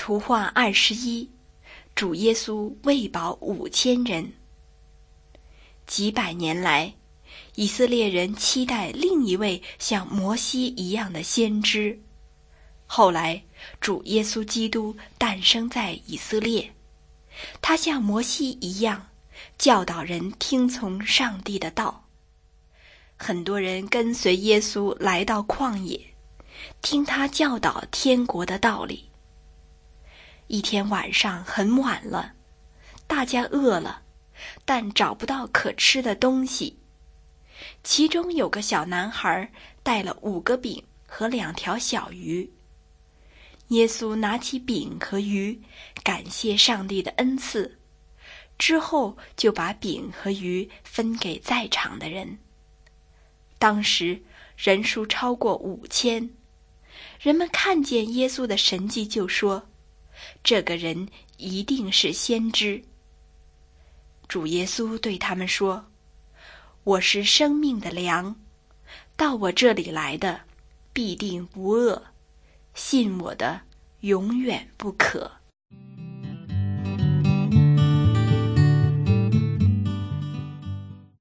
图画21，主耶稣喂饱5000人。几百年来，以色列人期待另一位像摩西一样的先知。后来，主耶稣基督诞生在以色列，他像摩西一样，教导人听从上帝的道。很多人跟随耶稣来到旷野，听他教导天国的道理。一天晚上很晚了，大家饿了，但找不到可吃的东西。其中有个小男孩带了5个饼和2条小鱼。耶稣拿起饼和鱼，感谢上帝的恩赐，之后就把饼和鱼分给在场的人。当时人数超过5000，人们看见耶稣的神迹就说，这个人一定是先知。主耶稣对他们说，我是生命的粮，到我这里来的必定不饿，信我的永远不渴。